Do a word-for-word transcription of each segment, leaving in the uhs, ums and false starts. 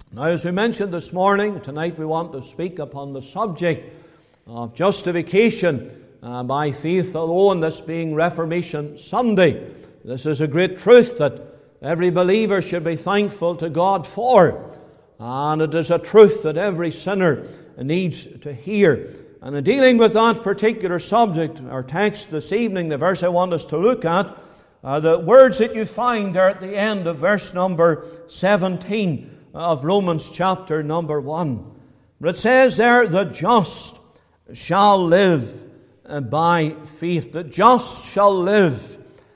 Now, as we mentioned this morning, tonight we want to speak upon the subject of justification uh, by faith alone, this being Reformation Sunday. This is a great truth that every believer should be thankful to God for, and it is a truth that every sinner needs to hear. And in dealing with that particular subject, our text this evening, the verse I want us to look at, are the words that you find there at the end of verse number seventeen of Romans chapter number one. But it says there, the just shall live by faith. The just shall live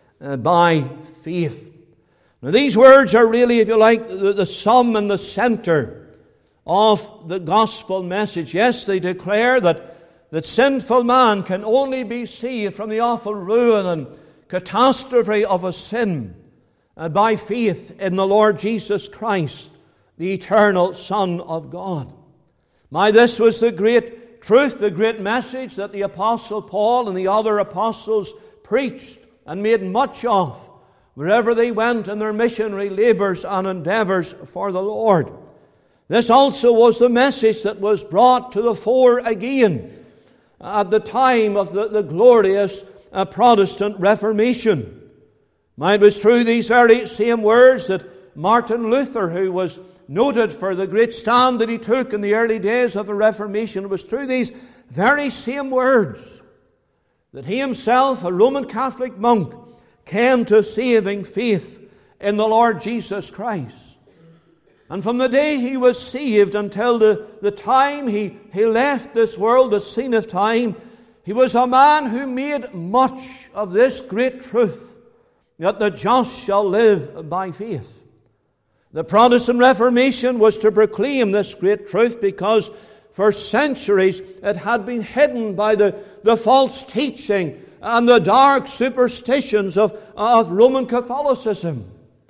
by faith. Now these words are really, if you like, the, the sum and the center of the gospel message. Yes, they declare that, that sinful man can only be saved from the awful ruin and catastrophe of a sin uh, by faith in the Lord Jesus Christ, the eternal Son of God. My, this was the great truth, the great message that the Apostle Paul and the other apostles preached and made much of wherever they went in their missionary labors and endeavors for the Lord. This also was the message that was brought to the fore again at the time of the, the glorious uh, Protestant Reformation. My, it was through these very same words that Martin Luther, who was noted for the great stand that he took in the early days of the Reformation, it was through these very same words that he himself, a Roman Catholic monk, came to saving faith in the Lord Jesus Christ. And from the day he was saved until the, the time he, he left this world, the scene of time, he was a man who made much of this great truth, that the just shall live by faith. The Protestant Reformation was to proclaim this great truth because for centuries it had been hidden by the, the false teaching and the dark superstitions of, of Roman Catholicism.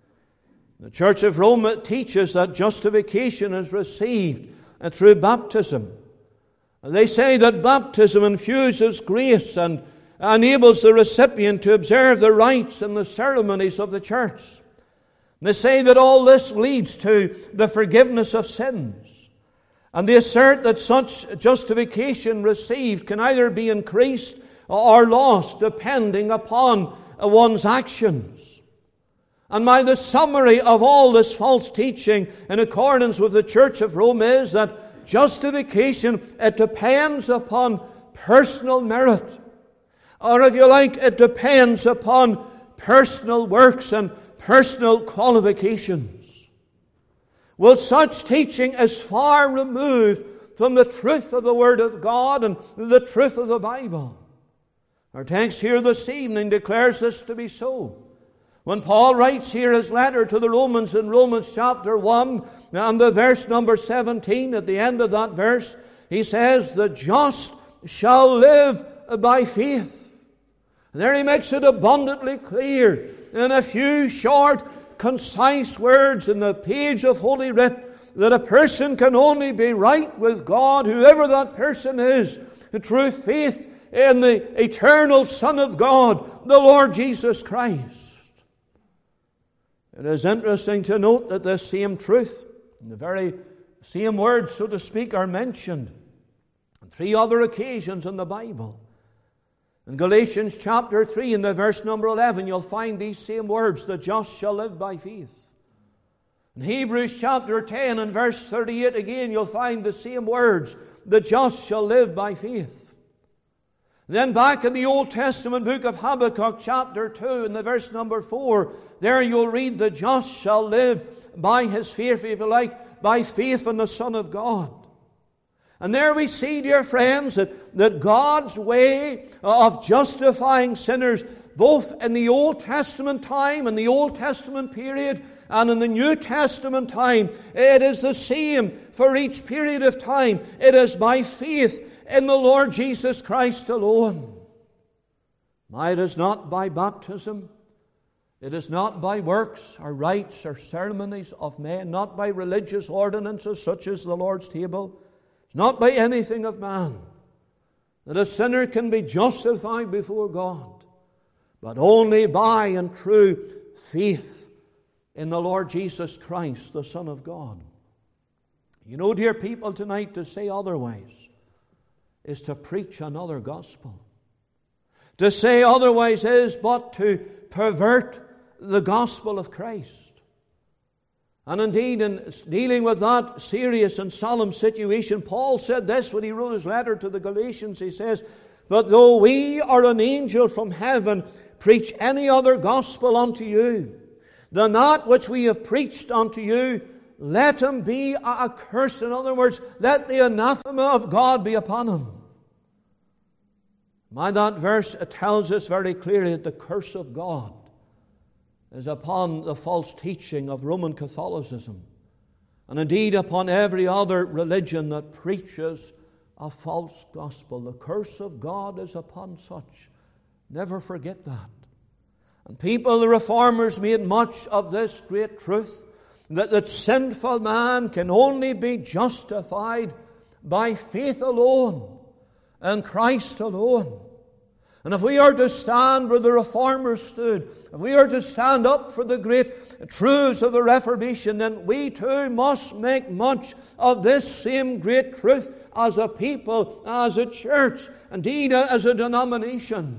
The Church of Rome teaches that justification is received through baptism. They say that baptism infuses grace and enables the recipient to observe the rites and the ceremonies of the church. They say that all this leads to the forgiveness of sins. And they assert that such justification received can either be increased or lost depending upon one's actions. And my, the summary of all this false teaching in accordance with the Church of Rome is that justification, it depends upon personal merit. Or if you like, it depends upon personal works and personal qualifications. Well, such teaching is far removed from the truth of the Word of God and the truth of the Bible. Our text here this evening declares this to be so. When Paul writes here his letter to the Romans in Romans chapter one and the verse number seventeen, at the end of that verse, he says, the just shall live by faith. And there he makes it abundantly clear in a few short, concise words in the page of Holy Writ that a person can only be right with God, whoever that person is, through faith in the eternal Son of God, the Lord Jesus Christ. It is interesting to note that this same truth, and the very same words, so to speak, are mentioned on three other occasions in the Bible. In Galatians chapter three, in the verse number eleven, you'll find these same words, the just shall live by faith. In Hebrews chapter ten, and verse thirty-eight, again, you'll find the same words, the just shall live by faith. Then back in the Old Testament book of Habakkuk chapter two, in the verse number four, there you'll read, the just shall live by his faith, if you like, by faith in the Son of God. And there we see, dear friends, that, that God's way of justifying sinners, both in the Old Testament time, in the Old Testament period, and in the New Testament time, it is the same for each period of time. It is by faith in the Lord Jesus Christ alone. Now, it is not by baptism. It is not by works or rites or ceremonies of men, not by religious ordinances such as the Lord's table. Not by anything of man that a sinner can be justified before God, but only by and through faith in the Lord Jesus Christ, the Son of God. You know, dear people, tonight to say otherwise is to preach another gospel. To say otherwise is but to pervert the gospel of Christ. And indeed, in dealing with that serious and solemn situation, Paul said this when he wrote his letter to the Galatians. He says, "But though we or an angel from heaven preach any other gospel unto you than that which we have preached unto you, let him be accursed." In other words, let the anathema of God be upon him. By that verse, it tells us very clearly that the curse of God is upon the false teaching of Roman Catholicism, and indeed upon every other religion that preaches a false gospel. The curse of God is upon such. Never forget that. And people, the Reformers, made much of this great truth, that, that sinful man can only be justified by faith alone and Christ alone. And if we are to stand where the Reformers stood, if we are to stand up for the great truths of the Reformation, then we too must make much of this same great truth as a people, as a church, indeed as a denomination.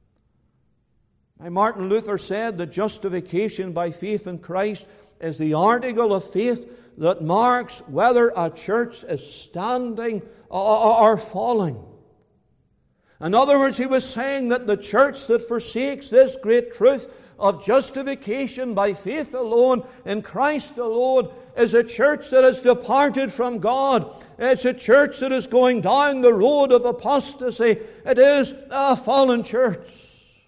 Martin Luther said that justification by faith in Christ is the article of faith that marks whether a church is standing or falling. In other words, he was saying that the church that forsakes this great truth of justification by faith alone, in Christ alone, is a church that has departed from God. It's a church that is going down the road of apostasy. It is a fallen church.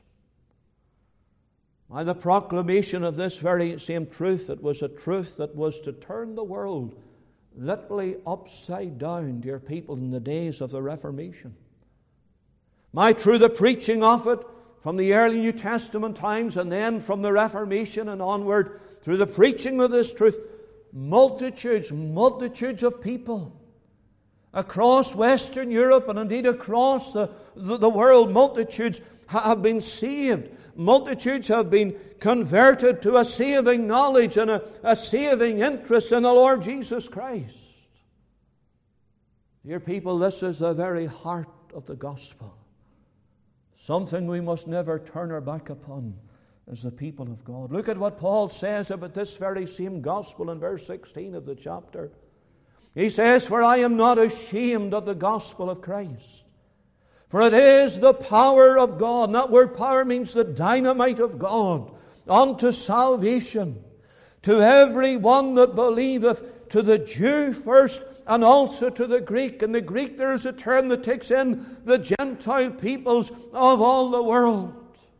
By the proclamation of this very same truth, it was a truth that was to turn the world literally upside down, dear people, in the days of the Reformation. My, through the preaching of it from the early New Testament times, and then from the Reformation and onward, through the preaching of this truth, multitudes, multitudes of people across Western Europe and indeed across the, the, the world, multitudes have been saved. Multitudes have been converted to a saving knowledge and a, a saving interest in the Lord Jesus Christ. Dear people, this is the very heart of the gospel. Something we must never turn our back upon as the people of God. Look at what Paul says about this very same gospel in verse sixteen of the chapter. He says, "For I am not ashamed of the gospel of Christ, for it is the power of God." And that word power means the dynamite of God unto salvation, to every one that believeth, to the Jew first, and also to the Greek. In the Greek there is a term that takes in the Gentile peoples of all the world.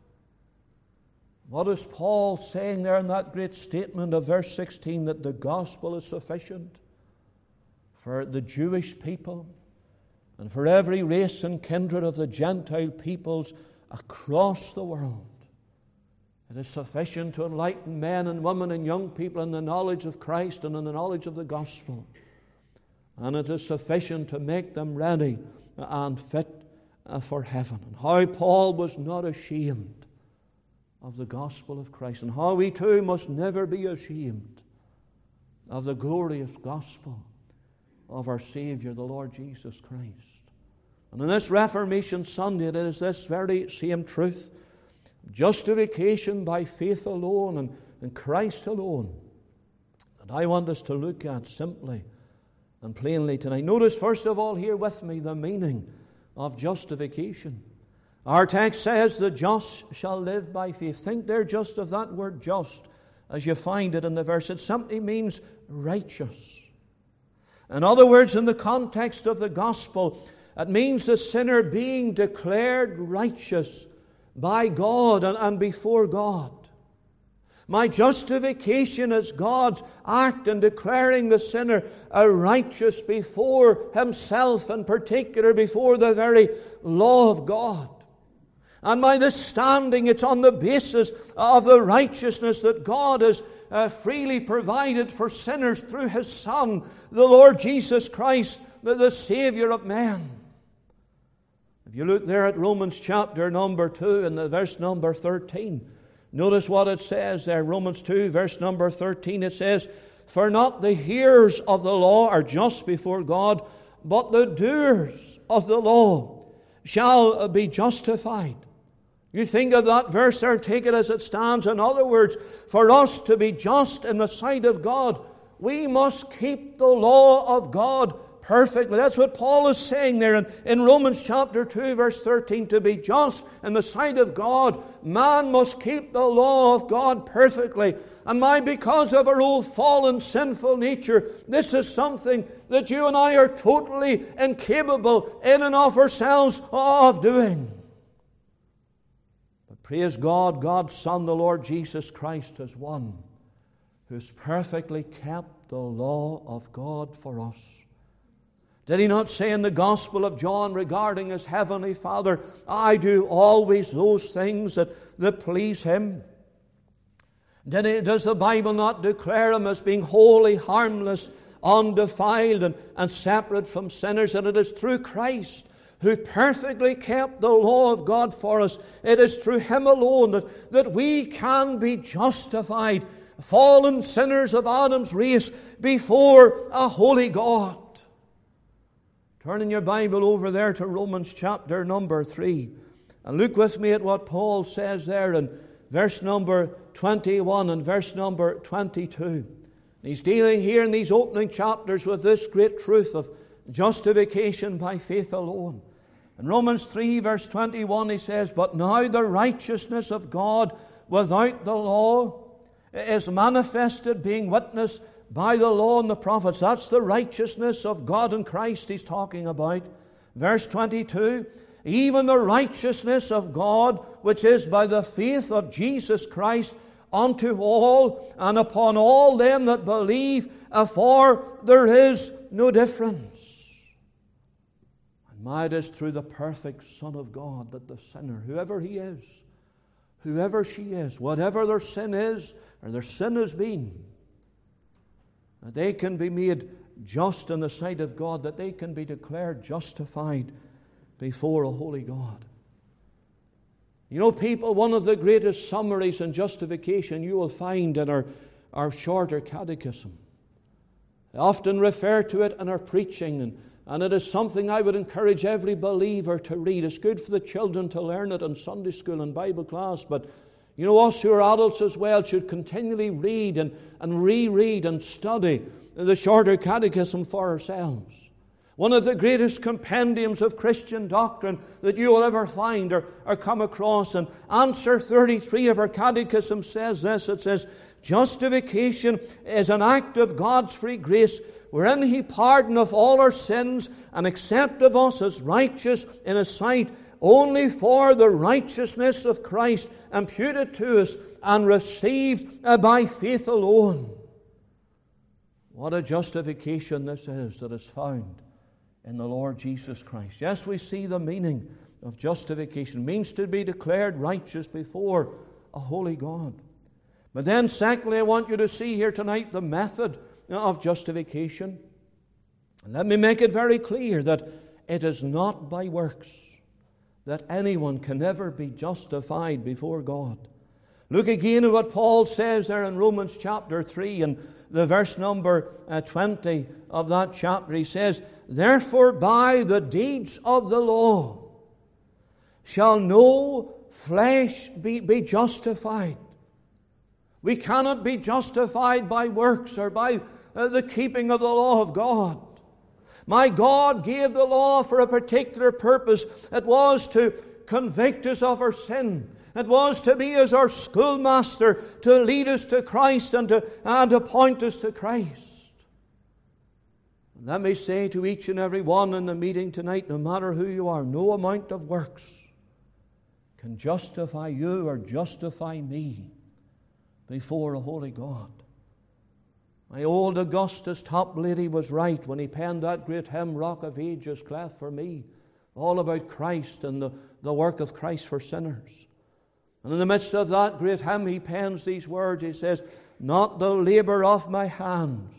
What is Paul saying there in that great statement of verse sixteen? That the gospel is sufficient for the Jewish people and for every race and kindred of the Gentile peoples across the world. It is sufficient to enlighten men and women and young people in the knowledge of Christ and in the knowledge of the gospel. And it is sufficient to make them ready and fit for heaven. And how Paul was not ashamed of the gospel of Christ, and how we too must never be ashamed of the glorious gospel of our Savior, the Lord Jesus Christ. And on this Reformation Sunday, it is this very same truth, justification by faith alone and in Christ alone, that I want us to look at simply and plainly tonight. Notice first of all here with me the meaning of justification. Our text says, "The just shall live by faith." Think there just of that word just as you find it in the verse. It simply means righteous. In other words, in the context of the gospel, it means the sinner being declared righteous by God and, and before God. My justification is God's act in declaring the sinner a righteous before himself, in particular before the very law of God. And by this standing, it's on the basis of the righteousness that God has uh, freely provided for sinners through His Son, the Lord Jesus Christ, the, the Savior of men. If you look there at Romans chapter number two and the verse number thirteen, notice what it says there. Romans two, verse number thirteen, it says, "For not the hearers of the law are just before God, but the doers of the law shall be justified." You think of that verse there, take it as it stands. In other words, for us to be just in the sight of God, we must keep the law of God perfectly. That's what Paul is saying there in, in Romans chapter two, verse thirteen. To be just in the sight of God, man must keep the law of God perfectly. And my, because of our old fallen sinful nature, this is something that you and I are totally incapable in and of ourselves of doing. But praise God, God's Son, the Lord Jesus Christ, is one who's perfectly kept the law of God for us. Did he not say in the Gospel of John regarding his heavenly Father, "I do always those things that, that please him"? Did he, does the Bible not declare him as being holy, harmless, undefiled, and, and separate from sinners? And it is through Christ, who perfectly kept the law of God for us, it is through him alone that, that we can be justified, fallen sinners of Adam's race, before a holy God. Turn in your Bible over there to Romans chapter number three. And look with me at what Paul says there in verse number twenty-one and verse number twenty-two. He's dealing here in these opening chapters with this great truth of justification by faith alone. In Romans three verse twenty-one he says, "But now the righteousness of God without the law is manifested, being witnessed by the law and the prophets." That's the righteousness of God in Christ he's talking about. Verse twenty-two, "Even the righteousness of God, which is by the faith of Jesus Christ, unto all and upon all them that believe, for there is no difference." And my, it is through the perfect Son of God that the sinner, whoever he is, whoever she is, whatever their sin is, or their sin has been, that they can be made just in the sight of God, that they can be declared justified before a holy God. You know, people, one of the greatest summaries in justification you will find in our, our shorter catechism. I often refer to it in our preaching, and, and it is something I would encourage every believer to read. It's good for the children to learn it in Sunday school and Bible class, but you know, us who are adults as well should continually read and, and reread and study the shorter catechism for ourselves. One of the greatest compendiums of Christian doctrine that you will ever find or, or come across. And answer thirty-three of our catechism says this. It says, "Justification is an act of God's free grace, wherein he pardoneth all our sins and accepteth us as righteous in his sight, only for the righteousness of Christ imputed to us and received by faith alone." What a justification this is that is found in the Lord Jesus Christ. Yes, we see the meaning of justification. It means to be declared righteous before a holy God. But then secondly, I want you to see here tonight the method of justification. And let me make it very clear that it is not by works that anyone can ever be justified before God. Look again at what Paul says there in Romans chapter three and the verse number uh, twenty of that chapter. He says, "Therefore by the deeds of the law shall no flesh be, be justified." We cannot be justified by works or by uh, the keeping of the law of God. My God gave the law for a particular purpose. It was to convict us of our sin. It was to be as our schoolmaster, to lead us to Christ and to, and to point us to Christ. And let me say to each and every one in the meeting tonight, no matter who you are, no amount of works can justify you or justify me before a holy God. My old Augustus Toplady was right when he penned that great hymn, "Rock of Ages, cleft for me," all about Christ and the, the work of Christ for sinners. And in the midst of that great hymn, he pens these words. He says, "Not the labor of my hands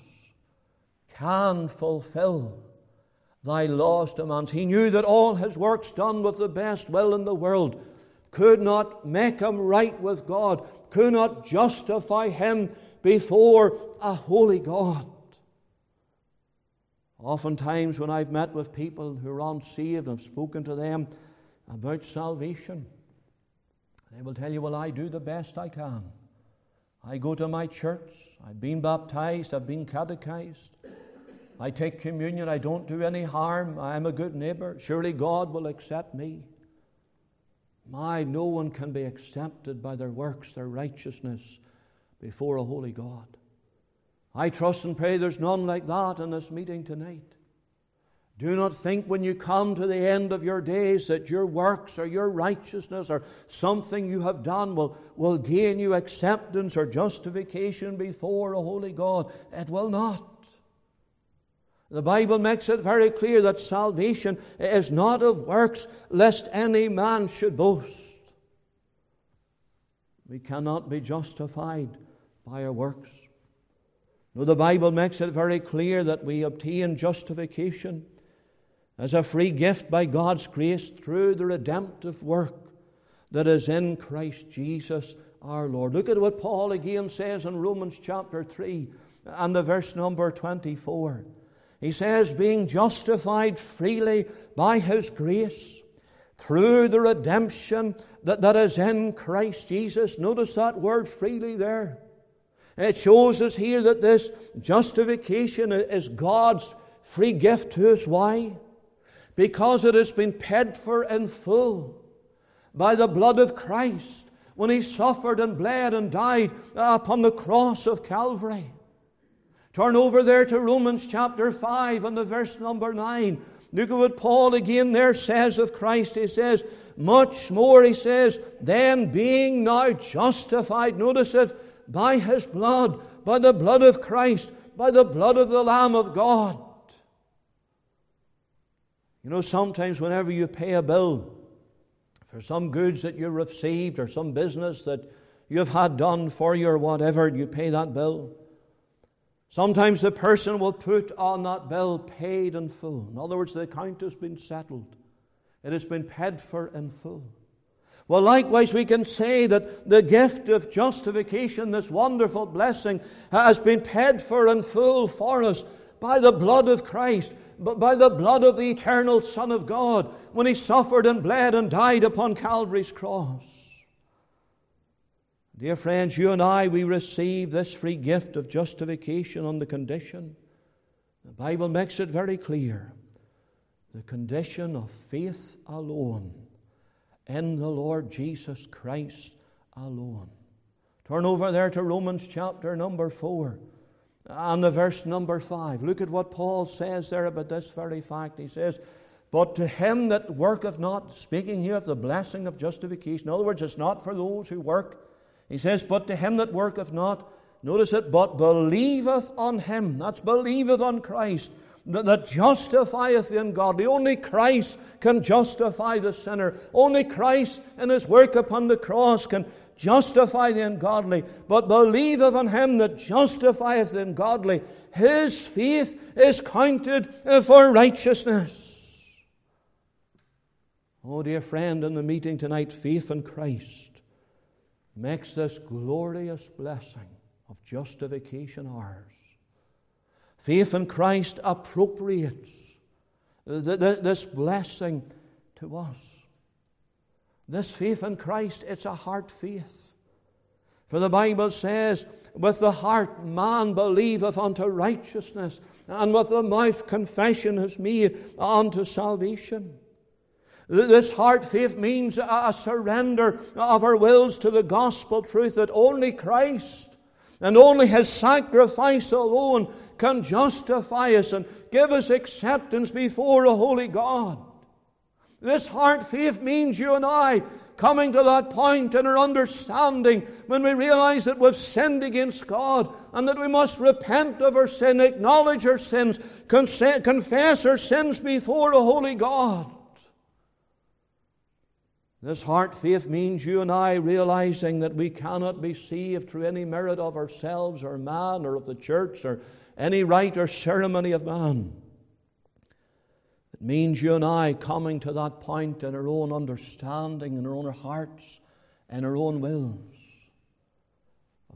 can fulfill thy law's demands." He knew that all his works done with the best will in the world could not make him right with God, could not justify him before a holy God. Oftentimes when I've met with people who are unsaved and I've spoken to them about salvation, they will tell you, well, I do the best I can. I go to my church, I've been baptized, I've been catechized, I take communion, I don't do any harm, I'm a good neighbor, surely God will accept me. My, no one can be accepted by their works, their righteousness, before a holy God. I trust and pray there's none like that in this meeting tonight. Do not think when you come to the end of your days that your works or your righteousness or something you have done will, will gain you acceptance or justification before a holy God. It will not. The Bible makes it very clear that salvation is not of works, lest any man should boast. We cannot be justified by our works. No, the Bible makes it very clear that we obtain justification as a free gift by God's grace through the redemptive work that is in Christ Jesus our Lord. Look at what Paul again says in Romans chapter three and the verse number twenty-four. He says, being justified freely by His grace through the redemption that, that is in Christ Jesus. Notice that word freely there. It shows us here that this justification is God's free gift to us. Why? Because it has been paid for in full by the blood of Christ when He suffered and bled and died upon the cross of Calvary. Turn over there to Romans chapter five and the verse number nine. Look at what Paul again there says of Christ. He says, much more, he says, then being now justified, notice it, by His blood, by the blood of Christ, by the blood of the Lamb of God. You know, sometimes whenever you pay a bill for some goods that you received or some business that you've had done for you or whatever, you pay that bill. Sometimes the person will put on that bill paid in full. In other words, the account has been settled. It has been paid for in full. Well, likewise, we can say that the gift of justification, this wonderful blessing, has been paid for in full for us by the blood of Christ, but by the blood of the eternal Son of God, when He suffered and bled and died upon Calvary's cross. Dear friends, you and I, we receive this free gift of justification on the condition. The Bible makes it very clear. The condition of faith alone in the Lord Jesus Christ alone. Turn over there to Romans chapter number four and the verse number five. Look at what Paul says there about this very fact. He says, but to him that worketh not, speaking here of the blessing of justification. In other words, it's not for those who work. He says, but to him that worketh not, notice it, but believeth on Him. That's believeth on Christ. That, that justifieth the ungodly. Only Christ can justify the sinner. Only Christ in His work upon the cross can justify the ungodly. But believeth on Him that justifieth the ungodly. His faith is counted for righteousness. Oh, dear friend, in the meeting tonight, faith in Christ makes this glorious blessing of justification ours. Faith in Christ appropriates this blessing to us. This faith in Christ, it's a heart faith. For the Bible says, with the heart man believeth unto righteousness, and with the mouth confession is made unto salvation. This heart faith means a surrender of our wills to the gospel truth that only Christ and only His sacrifice alone can justify us and give us acceptance before a holy God. This heart faith means you and I coming to that point in our understanding when we realize that we've sinned against God and that we must repent of our sin, acknowledge our sins, confess our sins before a holy God. This heart faith means you and I realizing that we cannot be saved through any merit of ourselves or man or of the church or any rite or ceremony of man. It means you and I coming to that point in our own understanding, in our own hearts, and our own wills, of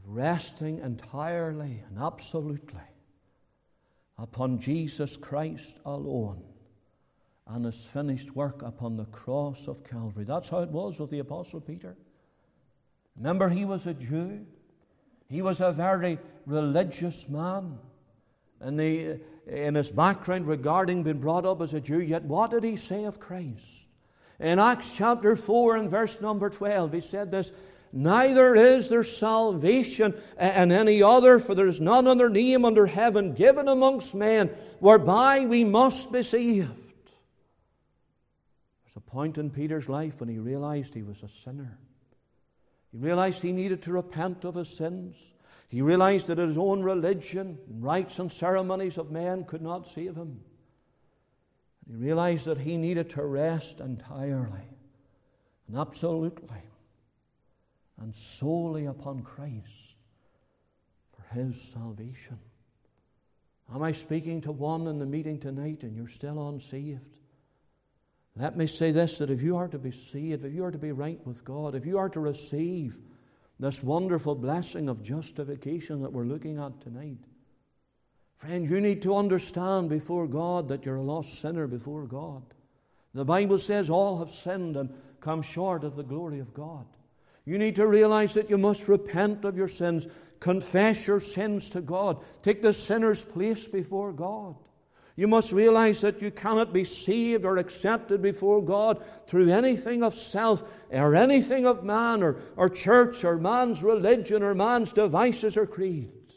resting entirely and absolutely upon Jesus Christ alone and His finished work upon the cross of Calvary. That's how it was with the Apostle Peter. Remember, he was a Jew. He was a very religious man. And the, in his background regarding being brought up as a Jew, yet what did he say of Christ? In Acts chapter four and verse number twelve, he said this, "Neither is there salvation in any other, for there is none other name under heaven given amongst men whereby we must be saved." There's a point in Peter's life when he realized he was a sinner. He realized he needed to repent of his sins. He realized that his own religion, rites and ceremonies of men could not save him. He realized that he needed to rest entirely and absolutely and solely upon Christ for His salvation. Am I speaking to one in the meeting tonight and you're still unsaved? Let me say this, that if you are to be saved, if you are to be right with God, if you are to receive this wonderful blessing of justification that we're looking at tonight, friend, you need to understand before God that you're a lost sinner before God. The Bible says all have sinned and come short of the glory of God. You need to realize that you must repent of your sins, confess your sins to God, take the sinner's place before God. You must realize that you cannot be saved or accepted before God through anything of self or anything of man or, or church or man's religion or man's devices or creeds.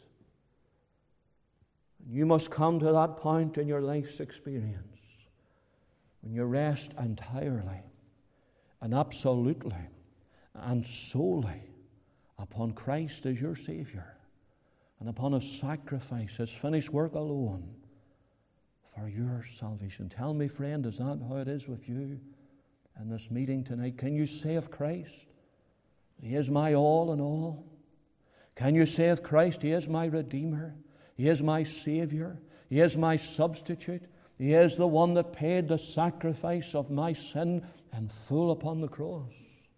You must come to that point in your life's experience when you rest entirely and absolutely and solely upon Christ as your Savior and upon His sacrifice, His finished work alone for your salvation. Tell me, friend, is that how it is with you in this meeting tonight? Can you say of Christ, He is my all in all? Can you say of Christ, He is my Redeemer? He is my Savior. He is my substitute. He is the one that paid the sacrifice of my sin in full upon the cross.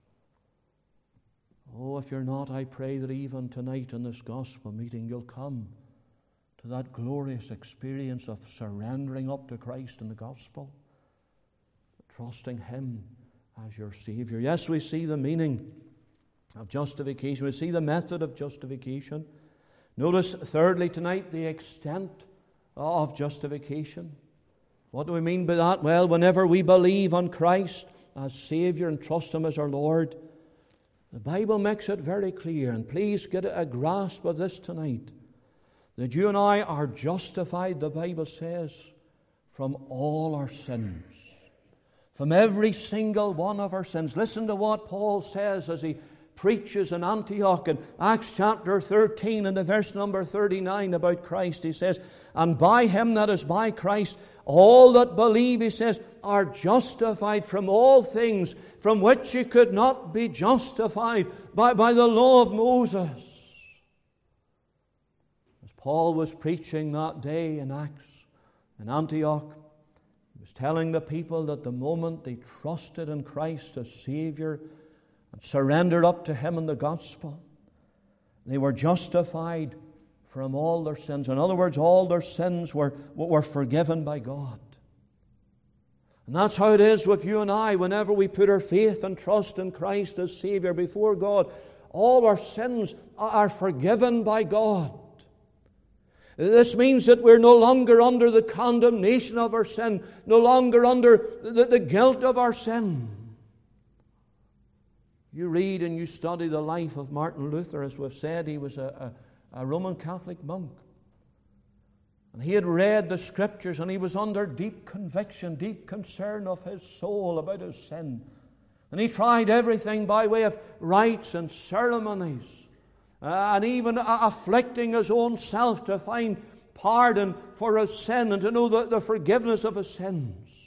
Oh, if you're not, I pray that even tonight in this gospel meeting you'll come to that glorious experience of surrendering up to Christ in the gospel, trusting Him as your Savior. Yes, we see the meaning of justification. We see the method of justification. Notice, thirdly, tonight, the extent of justification. What do we mean by that? Well, whenever we believe on Christ as Savior and trust Him as our Lord, the Bible makes it very clear, and please get a grasp of this tonight, that you and I are justified, the Bible says, from all our sins. From every single one of our sins. Listen to what Paul says as he preaches in Antioch in Acts chapter thirteen and the verse number thirty-nine about Christ. He says, "And by Him, that is by Christ, all that believe," he says, "are justified from all things from which you could not be justified by, by the law of Moses." As Paul was preaching that day in Acts in Antioch, he was telling the people that the moment they trusted in Christ as Savior and surrendered up to Him in the gospel, they were justified from all their sins. In other words, all their sins were, were forgiven by God. And that's how it is with you and I. Whenever we put our faith and trust in Christ as Savior before God, all our sins are forgiven by God. This means that we're no longer under the condemnation of our sin, no longer under the, the guilt of our sin. You read and you study the life of Martin Luther. As we've said, he was a, a, a Roman Catholic monk. And he had read the Scriptures, and he was under deep conviction, deep concern of his soul about his sin. And he tried everything by way of rites and ceremonies, uh, and even uh, afflicting his own self to find pardon for his sin and to know the, the forgiveness of his sins.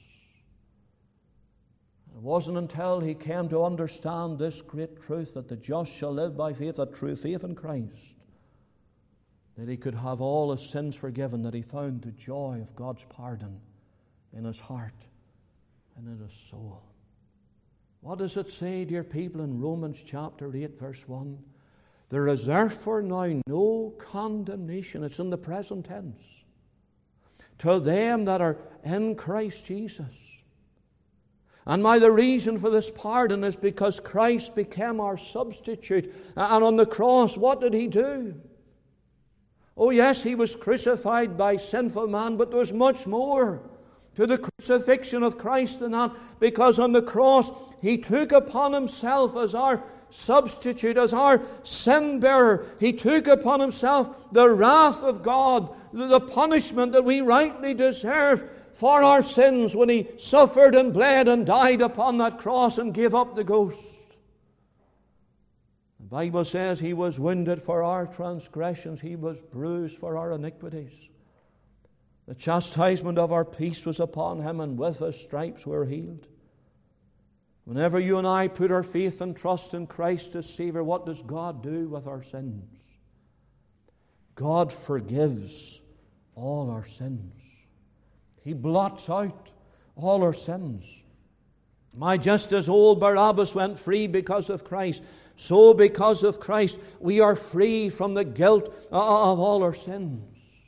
It wasn't until he came to understand this great truth, that the just shall live by faith, that true faith in Christ, that he could have all his sins forgiven, that he found the joy of God's pardon in his heart and in his soul. What does it say, dear people, in Romans chapter eight, verse one? There is therefore now no condemnation. It's in the present tense. To them that are in Christ Jesus. And my the reason for this pardon is because Christ became our substitute. And on the cross, what did He do? Oh yes, He was crucified by sinful man, but there was much more to the crucifixion of Christ than that, because on the cross He took upon Himself as our substitute, as our sin bearer. He took upon Himself the wrath of God, the punishment that we rightly deserve for our sins when He suffered and bled and died upon that cross and gave up the ghost. The Bible says He was wounded for our transgressions, He was bruised for our iniquities. The chastisement of our peace was upon Him, and with His stripes we are healed. Whenever you and I put our faith and trust in Christ as Savior, what does God do with our sins? God forgives all our sins. He blots out all our sins. My, just as old Barabbas went free because of Christ, so because of Christ we are free from the guilt of all our sins.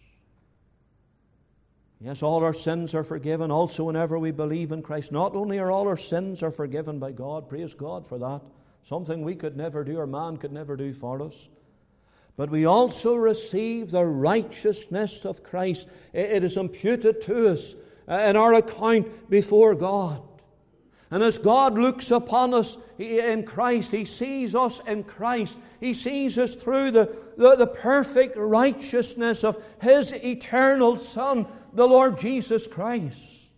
Yes, all our sins are forgiven also whenever we believe in Christ. Not only are all our sins are forgiven by God, praise God for that, something we could never do or man could never do for us, but we also receive the righteousness of Christ. It is imputed to us in our account before God. And as God looks upon us in Christ, He sees us in Christ. He sees us through the, the, the perfect righteousness of His eternal Son, the Lord Jesus Christ.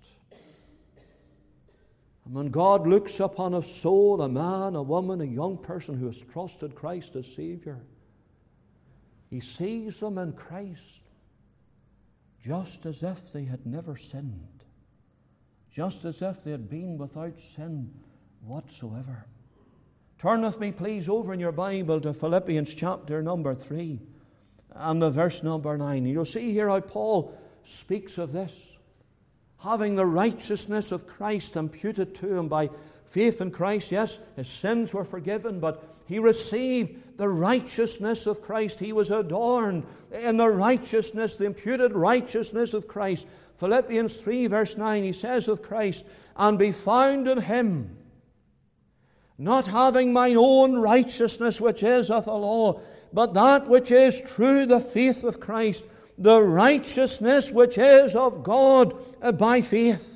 And when God looks upon a soul, a man, a woman, a young person who has trusted Christ as Savior, He sees them in Christ just as if they had never sinned, just as if they had been without sin whatsoever. Turn with me, please, over in your Bible to Philippians chapter number three and the verse number nine. You'll see here how Paul speaks of this, having the righteousness of Christ imputed to him by faith in Christ. Yes, his sins were forgiven, but he received the righteousness of Christ. He was adorned in the righteousness, the imputed righteousness of Christ. Philippians three verse nine, he says of Christ, "And be found in Him, not having mine own righteousness which is of the law, but that which is through the faith of Christ, the righteousness which is of God by faith."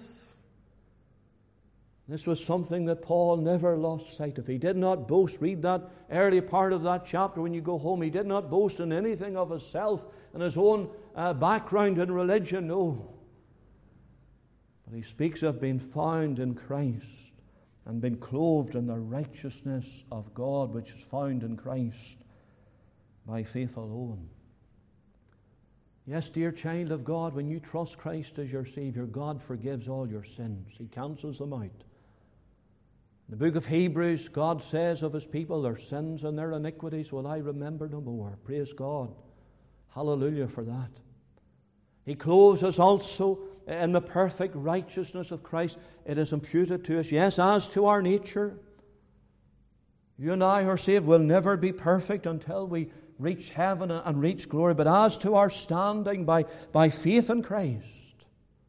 This was something that Paul never lost sight of. He did not boast. Read that early part of that chapter when you go home. He did not boast in anything of himself and his own uh, background in religion, no. But he speaks of being found in Christ and being clothed in the righteousness of God which is found in Christ by faith alone. Yes, dear child of God, when you trust Christ as your Savior, God forgives all your sins. He cancels them out. In the book of Hebrews, God says of His people, their sins and their iniquities will I remember no more. Praise God. Hallelujah for that. He clothes us also in the perfect righteousness of Christ. It is imputed to us. Yes, as to our nature, you and I who are saved will never be perfect until we reach heaven and reach glory. But as to our standing by, by faith in Christ,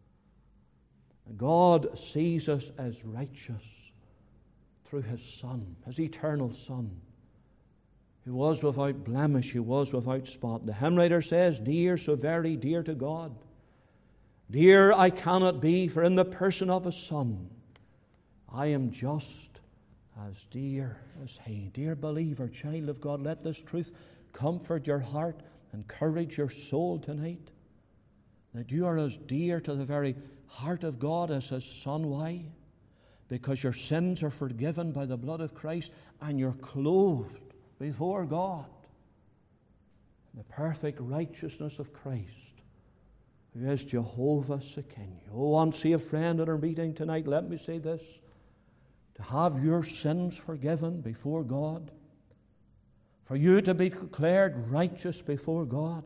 God sees us as righteous through His Son, His eternal Son, who was without blemish, who was without spot. The hymn writer says, "Dear, so very dear to God, dear I cannot be, for in the person of His Son, I am just as dear as He." Dear believer, child of God, let this truth comfort your heart, encourage your soul tonight, that you are as dear to the very heart of God as His Son. Why? Because your sins are forgiven by the blood of Christ, and you're clothed before God in the perfect righteousness of Christ, who is Jehovah Shekinah. Oh, unsaved friend in our meeting tonight, let me say this: to have your sins forgiven before God, for you to be declared righteous before God,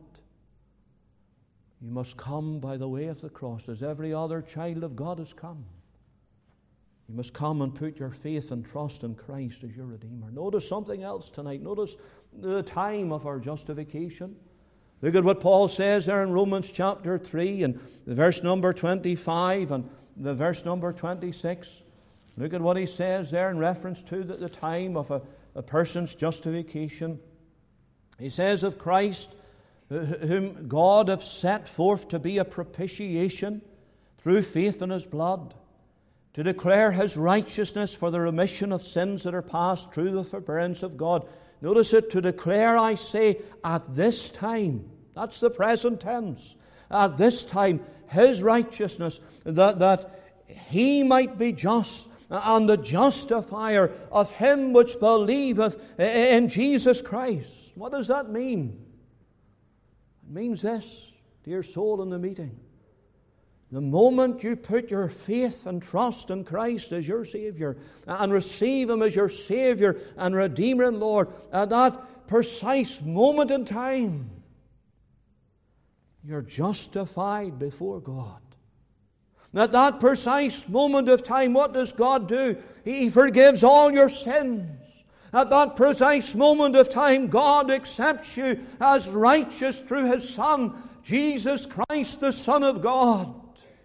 you must come by the way of the cross, as every other child of God has come. You must come and put your faith and trust in Christ as your Redeemer. Notice something else tonight. Notice the time of our justification. Look at what Paul says there in Romans chapter three and the verse number twenty-five and the verse number twenty-six. Look at what he says there in reference to the, the time of a, a person's justification. He says of Christ, whom God hath set forth to be a propitiation through faith in His blood, to declare His righteousness for the remission of sins that are past through the forbearance of God. Notice it, to declare, I say, at this time. That's the present tense. At this time, His righteousness, that, that He might be just, and the justifier of him which believeth in Jesus Christ. What does that mean? It means this, dear soul in the meeting. The moment you put your faith and trust in Christ as your Savior and receive Him as your Savior and Redeemer and Lord, at that precise moment in time, you're justified before God. At that precise moment of time, what does God do? He forgives all your sins. At that precise moment of time, God accepts you as righteous through His Son, Jesus Christ, the Son of God.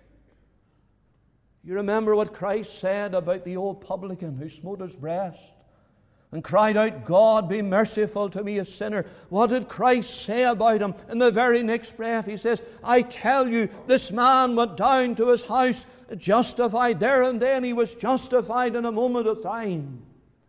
You remember what Christ said about the old publican who smote his breast and cried out, God, be merciful to me, a sinner. What did Christ say about him? In the very next breath, He says, I tell you, this man went down to his house justified. There and then he was justified in a moment of time.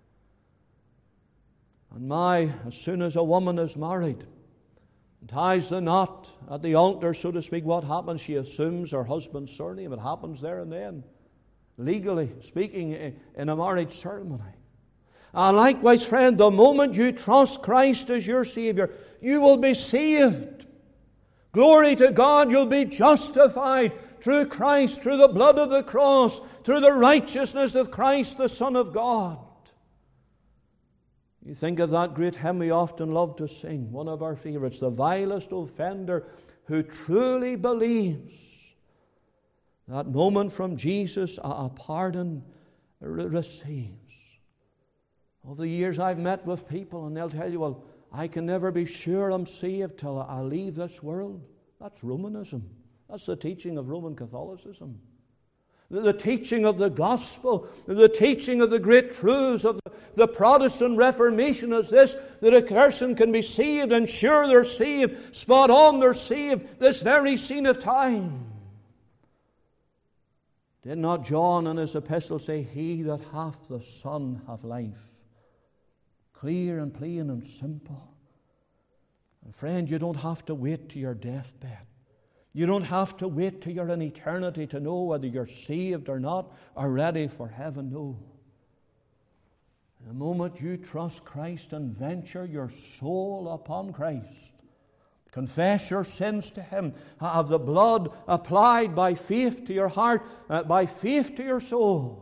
And my, as soon as a woman is married, and ties the knot at the altar, so to speak, what happens? She assumes her husband's surname. It happens there and then, legally speaking, in a marriage ceremony. And likewise, friend, the moment you trust Christ as your Savior, you will be saved. Glory to God, you'll be justified through Christ, through the blood of the cross, through the righteousness of Christ, the Son of God. You think of that great hymn we often love to sing, one of our favorites, the vilest offender who truly believes that moment from Jesus a pardon receives. Over the years I've met with people and they'll tell you, well, I can never be sure I'm saved till I leave this world. That's Romanism. That's the teaching of Roman Catholicism. The teaching of the gospel, the teaching of the great truths of the Protestant Reformation is this, that a person can be saved and sure they're saved, spot on they're saved, this very scene of time. Did not John in his epistle say, He that hath the Son hath life? Clear and plain and simple. And friend, you don't have to wait to your deathbed. You don't have to wait till you're in eternity to know whether you're saved or not, or ready for heaven. No. The moment you trust Christ and venture your soul upon Christ, confess your sins to Him, have the blood applied by faith to your heart, uh, by faith to your soul,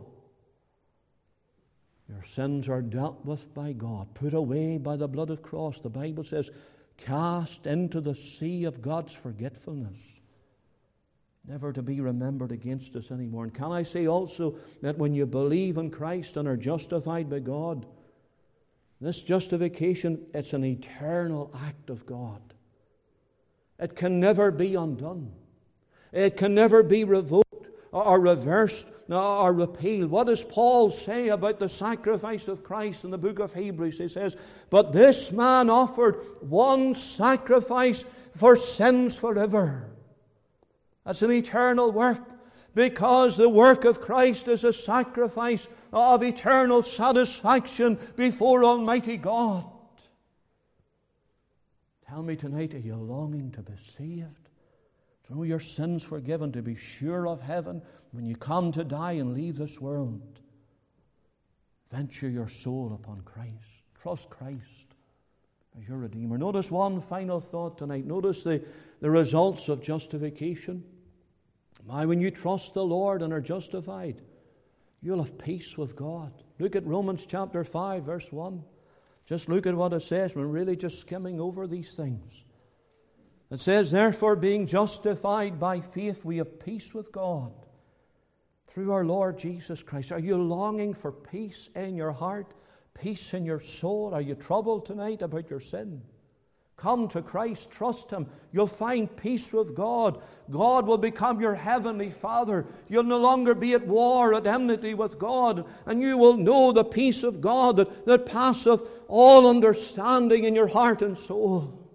your sins are dealt with by God, put away by the blood of the cross. The Bible says, cast into the sea of God's forgetfulness, never to be remembered against us anymore. And can I say also that when you believe in Christ and are justified by God, this justification, it's an eternal act of God. It can never be undone. It can never be revoked or reversed or repealed. What does Paul say about the sacrifice of Christ in the book of Hebrews? He says, but this man offered one sacrifice for sins forever. That's an eternal work, because the work of Christ is a sacrifice of eternal satisfaction before Almighty God. Tell me tonight, are you longing to be saved? To know your sins forgiven, to be sure of heaven when you come to die and leave this world? Venture your soul upon Christ. Trust Christ as your Redeemer. Notice one final thought tonight. Notice the, the results of justification. My, when you trust the Lord and are justified, you'll have peace with God. Look at Romans chapter five, verse one. Just look at what it says. We're really just skimming over these things. It says, therefore, being justified by faith, we have peace with God through our Lord Jesus Christ. Are you longing for peace in your heart, peace in your soul? Are you troubled tonight about your sin? Come to Christ, trust Him. You'll find peace with God. God will become your heavenly Father. You'll no longer be at war, at enmity with God, and you will know the peace of God that, that passeth all understanding in your heart and soul.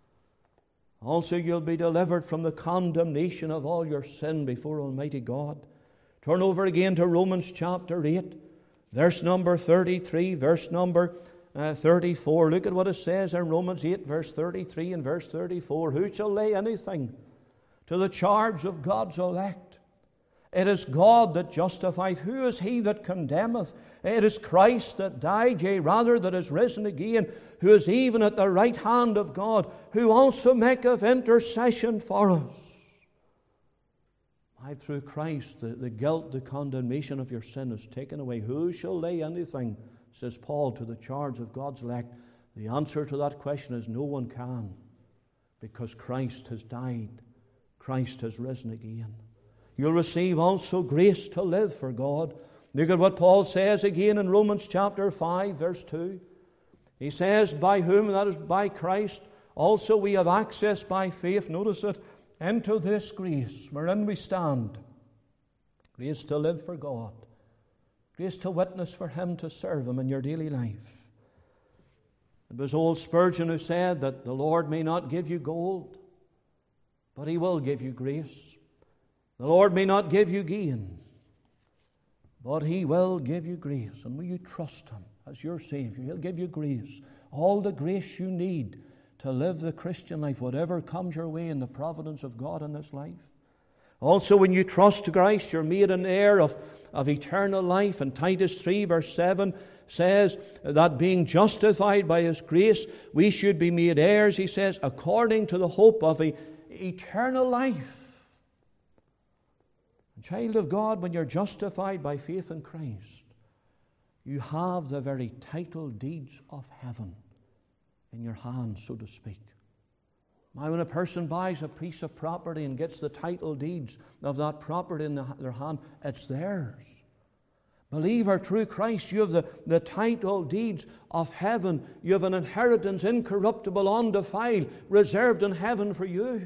Also, you'll be delivered from the condemnation of all your sin before Almighty God. Turn over again to Romans chapter eight, verse number thirty-three, verse number Uh, thirty-four. Look at what it says in Romans eight, verse thirty-three and verse thirty-four. Who shall lay anything to the charge of God's elect? It is God that justifieth. Who is he that condemneth? It is Christ that died, yea, rather that is risen again, who is even at the right hand of God, who also maketh intercession for us. Why, through Christ, the, the guilt, the condemnation of your sin is taken away. Who shall lay anything, says Paul, to the charge of God's elect? The answer to that question is no one can, because Christ has died. Christ has risen again. You'll receive also grace to live for God. Look at what Paul says again in Romans chapter five, verse two. He says, by whom, that is by Christ, also we have access by faith, notice it, into this grace wherein we stand. Grace to live for God. Grace to witness for Him, to serve Him in your daily life. It was old Spurgeon who said that the Lord may not give you gold, but He will give you grace. The Lord may not give you gain, but He will give you grace. And will you trust Him as your Savior? He'll give you grace. All the grace you need to live the Christian life, whatever comes your way in the providence of God in this life. Also, when you trust Christ, you're made an heir of, of eternal life. And Titus three, verse seven says that being justified by His grace, we should be made heirs, he says, according to the hope of a, eternal life. And child of God, when you're justified by faith in Christ, you have the very title deeds of heaven in your hand, so to speak. Now, when a person buys a piece of property and gets the title deeds of that property in the, their hand, it's theirs. Believer, through Christ, you have the, the title deeds of heaven. You have an inheritance incorruptible, undefiled, reserved in heaven for you.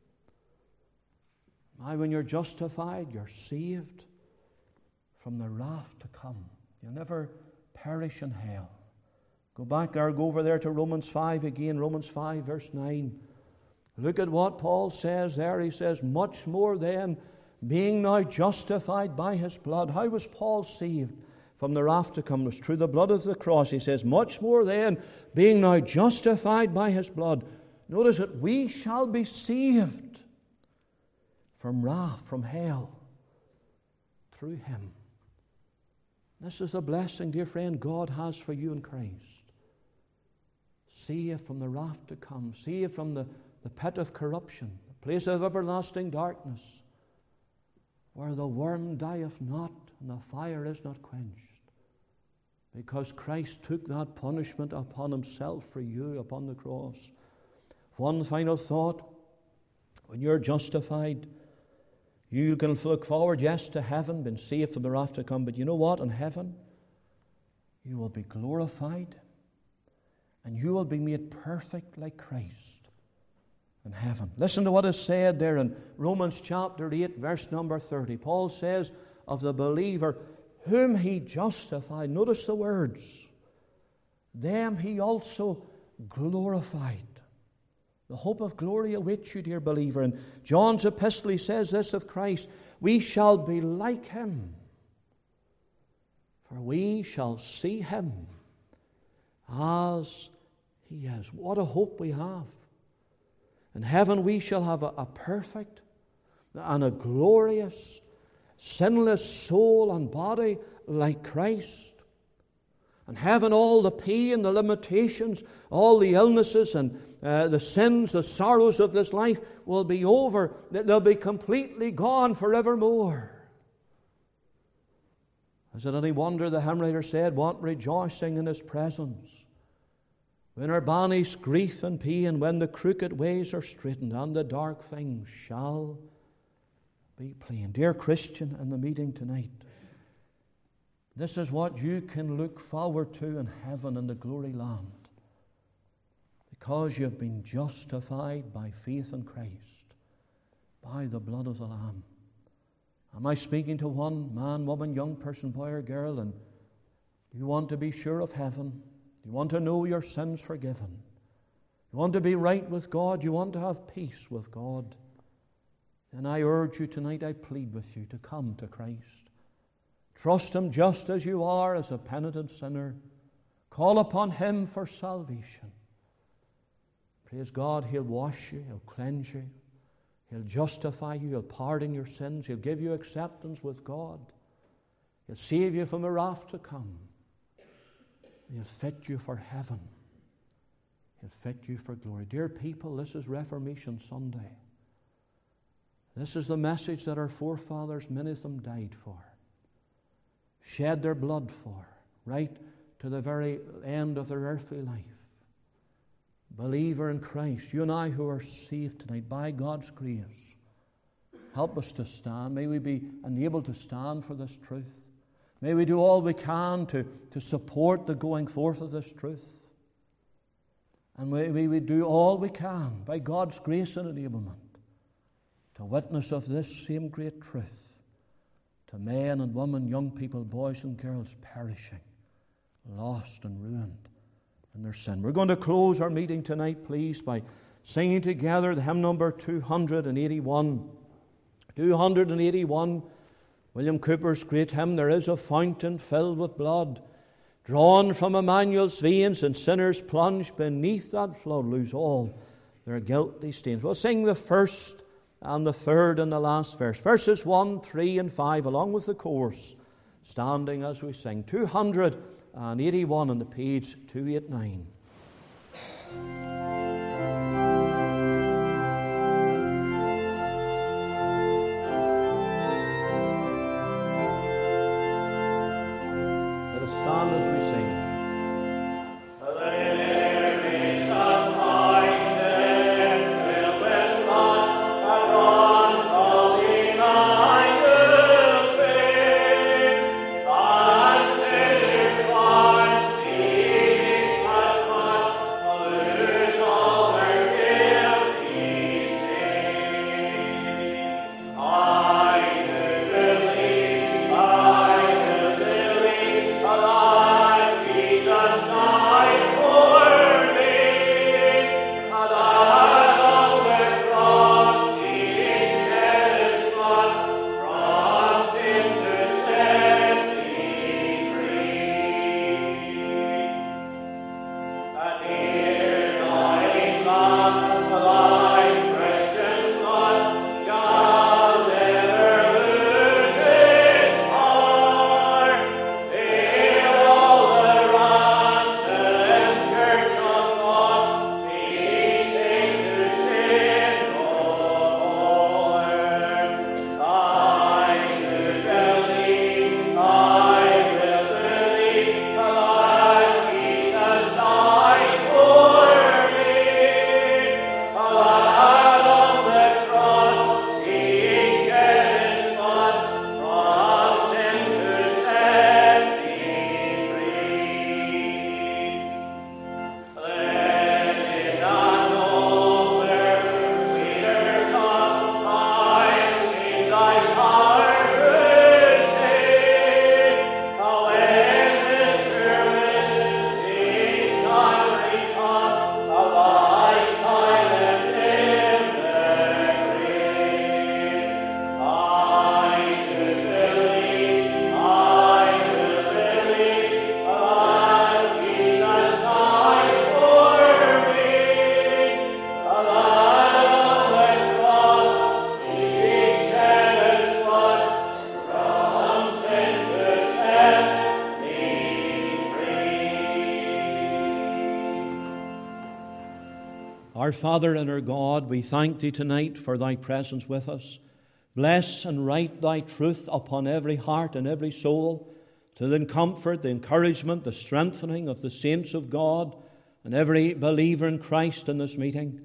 Now, when you're justified, you're saved from the wrath to come. You'll never perish in hell. Go back there, go over there to Romans five again, Romans five, verse nine. Look at what Paul says there. He says, much more then, being now justified by His blood. How was Paul saved from the wrath to come? It was through the blood of the cross. He says, much more then, being now justified by His blood. Notice that we shall be saved from wrath, from hell, through Him. This is the blessing, dear friend, God has for you in Christ. Saved from the wrath to come. Saved from the The pit of corruption, the place of everlasting darkness, where the worm dieth not and the fire is not quenched, because Christ took that punishment upon Himself for you upon the cross. One final thought: when you're justified, you can look forward, yes, to heaven, been saved from the wrath to come, but you know what? In heaven, you will be glorified, and you will be made perfect like Christ in heaven. Listen to what is said there in Romans chapter eight, verse number thirty. Paul says of the believer, whom He justified, notice the words, them He also glorified. The hope of glory awaits you, dear believer. And John's epistle, he says this of Christ, we shall be like Him, for we shall see Him as He is. What a hope we have. In heaven we shall have a, a perfect and a glorious, sinless soul and body like Christ. In heaven all the pain, the limitations, all the illnesses and uh, the sins, the sorrows of this life will be over. They'll be completely gone forevermore. Is it any wonder the hymn writer said, what rejoicing in His presence, when our banish grief and pain, when the crooked ways are straightened and the dark things shall be plain. Dear Christian in the meeting tonight, this is what you can look forward to in heaven in the glory land, because you have been justified by faith in Christ, by the blood of the Lamb. Am I speaking to one man, woman, young person, boy or girl, and you want to be sure of heaven? You want to know your sins forgiven? You want to be right with God? You want to have peace with God? Then I urge you tonight, I plead with you to come to Christ. Trust Him just as you are, as a penitent sinner. Call upon Him for salvation. Praise God, He'll wash you, He'll cleanse you, He'll justify you, He'll pardon your sins, He'll give you acceptance with God. He'll save you from the wrath to come. He'll fit you for heaven. He'll fit you for glory. Dear people, this is Reformation Sunday. This is the message that our forefathers, many of them died for, shed their blood for, right to the very end of their earthly life. Believer in Christ, you and I who are saved tonight by God's grace, help us to stand. May we be enabled to stand for this truth. May we do all we can to, to support the going forth of this truth. And may we do all we can by God's grace and enablement to witness of this same great truth to men and women, young people, boys and girls perishing, lost and ruined in their sin. We're going to close our meeting tonight, please, by singing together the hymn number two hundred eighty-one. two hundred eighty-one, William Cowper's great hymn, There is a fountain filled with blood, drawn from Emmanuel's veins, and sinners plunged beneath that flood lose all their guilty stains. We'll sing the first and the third and the last verse. Verses one, three, and five, along with the chorus, standing as we sing. two hundred eighty-one on the page two eighty-nine. Let us stand as we sing. Our Father and our God, we thank Thee tonight for Thy presence with us. Bless and write Thy truth upon every heart and every soul, to the comfort, the encouragement, the strengthening of the saints of God and every believer in Christ in this meeting.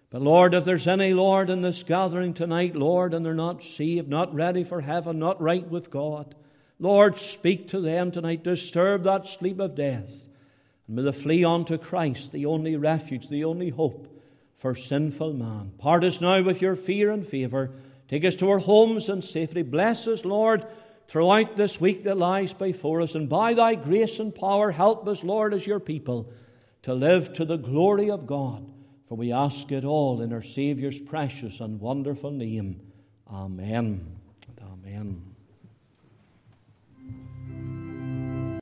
But Lord, if there's any, Lord, in this gathering tonight, Lord, and they're not saved, not ready for heaven, not right with God, Lord, speak to them tonight. Disturb that sleep of death. And may they flee unto Christ, the only refuge, the only hope for sinful man. Part us now with your fear and favour. Take us to our homes in safety. Bless us, Lord, throughout this week that lies before us. And by thy grace and power, help us, Lord, as your people, to live to the glory of God. For we ask it all in our Saviour's precious and wonderful name. Amen and amen.